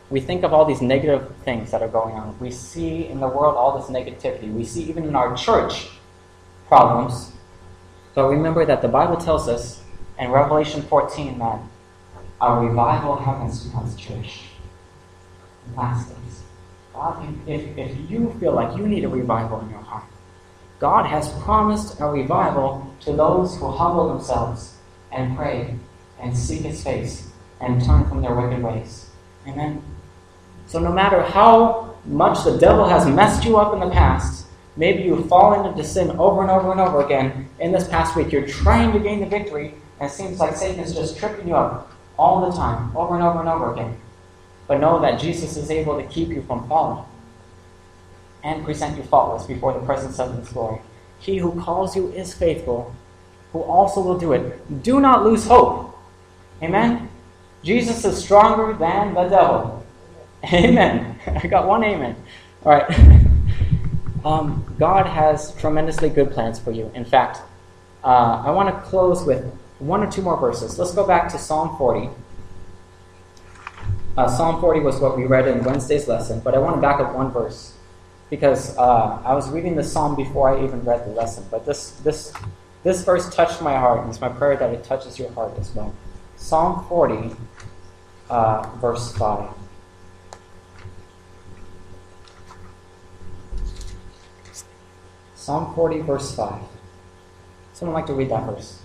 B: we think of all these negative things that are going on. We see in the world all this negativity. We see even in our church problems. But remember that the Bible tells us in Revelation fourteen that a revival happens to God's church in last days. God, if, if you feel like you need a revival in your heart, God has promised a revival to those who humble themselves and pray and seek His face and turn from their wicked ways. Amen? So no matter how much the devil has messed you up in the past, maybe you've fallen into sin over and over and over again in this past week, you're trying to gain the victory, and it seems like Satan is just tripping you up all the time, over and over and over again. But know that Jesus is able to keep you from falling and present you faultless before the presence of His glory. He who calls you is faithful, who also will do it. Do not lose hope. Amen? Jesus is stronger than the devil. Amen. I got one amen. All right. um, God has tremendously good plans for you. In fact, uh, I want to close with one or two more verses. Let's go back to Psalm forty. Uh, Psalm forty was what we read in Wednesday's lesson, but I want to back up one verse because uh, I was reading the psalm before I even read the lesson. But this this this verse touched my heart, and it's my prayer that it touches your heart as well. Psalm forty, uh, verse five. Psalm forty, verse five. Someone like to read that verse?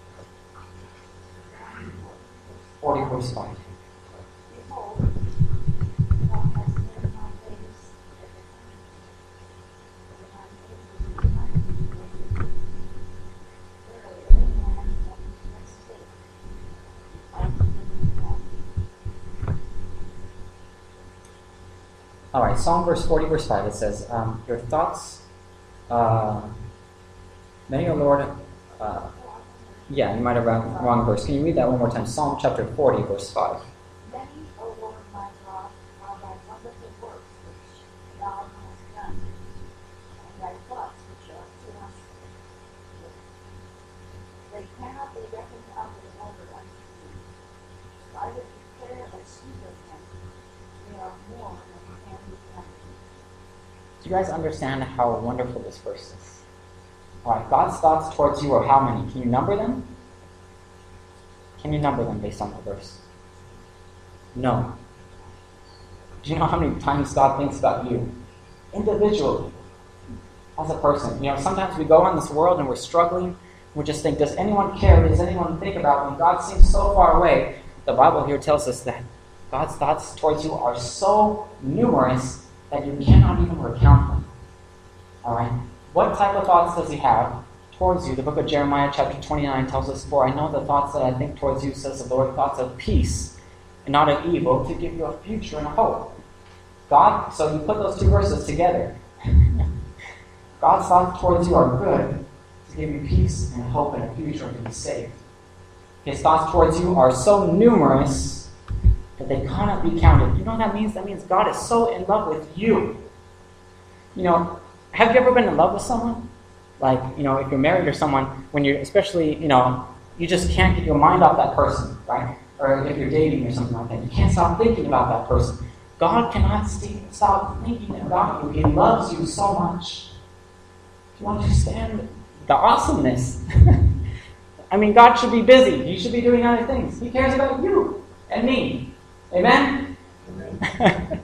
B: forty, verse five.
C: Behold, thou hast made my ways as a plain, verily any man that is escape, I can live in.
B: All right, Psalm verse forty, verse five. It says, um, "Your thoughts, uh, many, O Lord." Uh, yeah, you might have wrong, wrong verse. Can you read that one more time? Psalm chapter forty, verse five.
C: Many, O Lord my God, are thy wonderful works which thou hast done, and thy thoughts which are to us. They cannot be reckoned up in order unto thee. If I would declare a sheet of them, they are more than can be counted.
B: Do you guys understand how wonderful this verse is? All right, God's thoughts towards you are how many? Can you number them? Can you number them based on that verse? No. Do you know how many times God thinks about you? Individually. As a person. You know, sometimes we go in this world and we're struggling. We just think, does anyone care? Does anyone think about me? God seems so far away. The Bible here tells us that God's thoughts towards you are so numerous that you cannot even recount them. All right? What type of thoughts does He have towards you? The book of Jeremiah chapter twenty-nine tells us, "For I know the thoughts that I think towards you, says the Lord, thoughts of peace and not of evil, to give you a future and a hope." God, so you put those two verses together. God's thoughts towards you are good, to give you peace and hope and a future and to be saved. His thoughts towards you are so numerous that they cannot be counted. You know what that means? That means God is so in love with you. You know, have you ever been in love with someone? Like, you know, if you're married or someone, when you're, especially, you know, you just can't get your mind off that person, right? Or if you're dating or something like that, you can't stop thinking about that person. God cannot st- stop thinking about you. He loves you so much. Do you understand the awesomeness? I mean, God should be busy. He should be doing other things. He cares about you and me. Amen?
C: And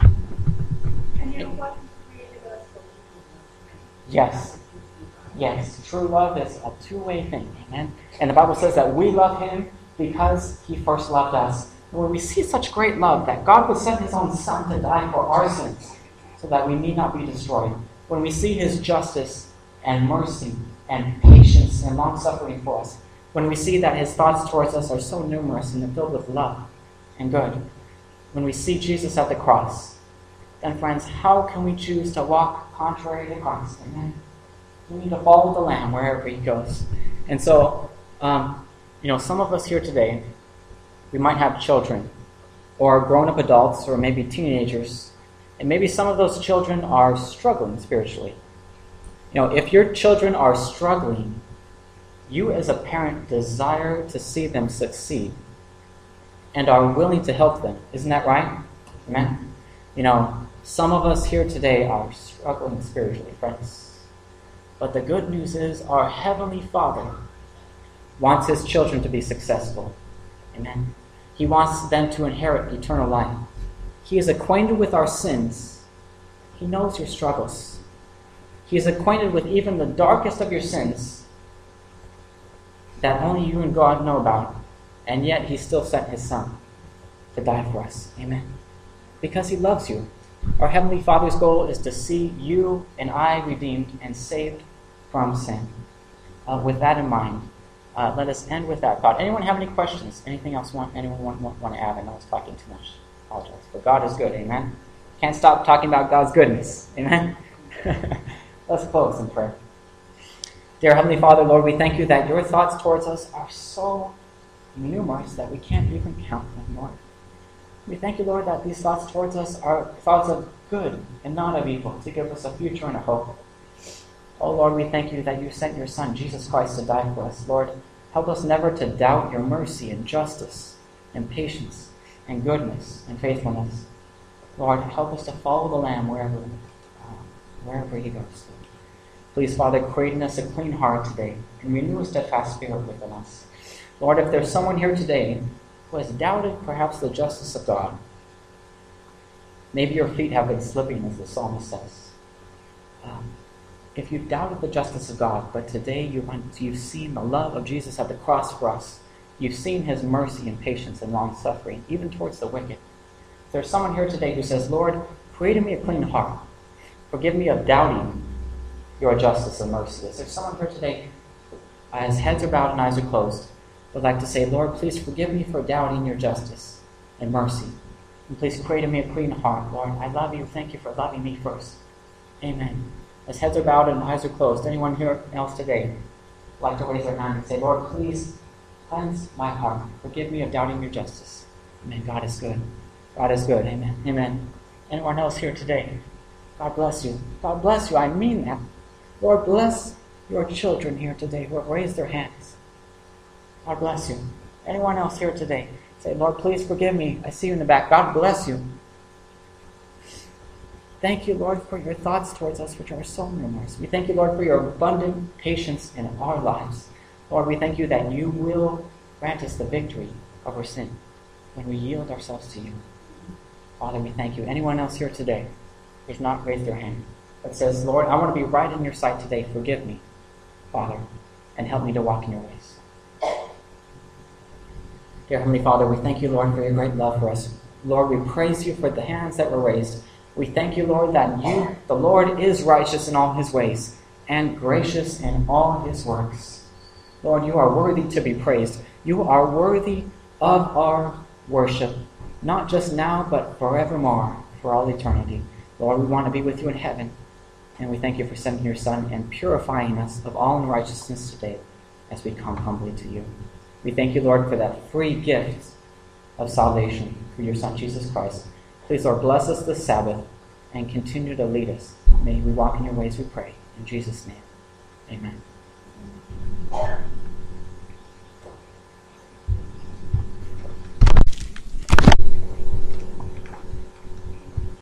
C: you know what? He created us so we can
B: Yes. Yes. True love is a two-way thing. Amen? And the Bible says that we love Him because He first loved us. When we see such great love that God would send His own Son to die for our sins so that we need not be destroyed. When we see His justice and mercy and patience and long-suffering for us. When we see that His thoughts towards us are so numerous and they're filled with love and good. When we see Jesus at the cross, then friends, how can we choose to walk contrary to Christ? Amen? We need to follow the Lamb wherever He goes. And so, um, you know, some of us here today, we might have children or grown-up adults or maybe teenagers, and maybe some of those children are struggling spiritually. You know, if your children are struggling, you as a parent desire to see them succeed and are willing to help them. Isn't that right? Amen? You know, some of us here today are struggling spiritually, friends. But the good news is our Heavenly Father wants His children to be successful. Amen? He wants them to inherit eternal life. He is acquainted with our sins. He knows your struggles. He is acquainted with even the darkest of your sins that only you and God know about. And yet He still sent His Son to die for us. Amen? Because He loves you. Our Heavenly Father's goal is to see you and I redeemed and saved from sin. Uh, with that in mind, uh, let us end with that thought. Anyone have any questions? Anything else want anyone want, want, want to add? I know I was talking too much. I apologize. But God is good. Amen? Can't stop talking about God's goodness. Amen? Let's close in prayer. Dear Heavenly Father, Lord, we thank you that your thoughts towards us are so numerous that we can't even count them, Lord. We thank you, Lord, that these thoughts towards us are thoughts of good and not of evil, to give us a future and a hope. Oh, Lord, we thank you that you sent your Son, Jesus Christ, to die for us. Lord, help us never to doubt your mercy and justice and patience and goodness and faithfulness. Lord, help us to follow the Lamb wherever, uh, wherever he goes. Please, Father, create in us a clean heart today and renew a steadfast spirit within us. Lord, if there's someone here today who has doubted perhaps the justice of God, maybe your feet have been slipping, as the psalmist says. Um, if you doubted the justice of God, but today you want, you've seen the love of Jesus at the cross for us, you've seen his mercy and patience and long-suffering, even towards the wicked. If there's someone here today who says, Lord, create in me a clean heart. Forgive me of doubting your justice and mercy. Is there someone here today, as heads are bowed and eyes are closed, would like to say, Lord, please forgive me for doubting your justice and mercy. And please create in me a clean heart. Lord, I love you. Thank you for loving me first. Amen. As heads are bowed and eyes are closed, anyone here else today would like to raise their hand and say, Lord, please cleanse my heart. Forgive me of doubting your justice. Amen. God is good. God is good. Amen. Amen. Anyone else here today? God bless you. God bless you. I mean that. Lord, bless your children here today who have raised their hands. God bless you. Anyone else here today? Say, Lord, please forgive me. I see you in the back. God bless you. Thank you, Lord, for your thoughts towards us, which are so numerous. We thank you, Lord, for your abundant patience in our lives. Lord, we thank you that you will grant us the victory over sin when we yield ourselves to you. Father, we thank you. Anyone else here today who's not raised their hand that says, Lord, I want to be right in your sight today. Forgive me, Father, and help me to walk in your ways. Dear Heavenly Father, we thank you, Lord, for your great love for us. Lord, we praise you for the hands that were raised. We thank you, Lord, that you, the Lord, is righteous in all his ways and gracious in all his works. Lord, you are worthy to be praised. You are worthy of our worship, not just now, but forevermore, for all eternity. Lord, we want to be with you in heaven, and we thank you for sending your Son and purifying us of all unrighteousness today as we come humbly to you. We thank you, Lord, for that free gift of salvation through your Son, Jesus Christ. Please, Lord, bless us this Sabbath and continue to lead us. May we walk in your ways, we pray. In Jesus' name, amen.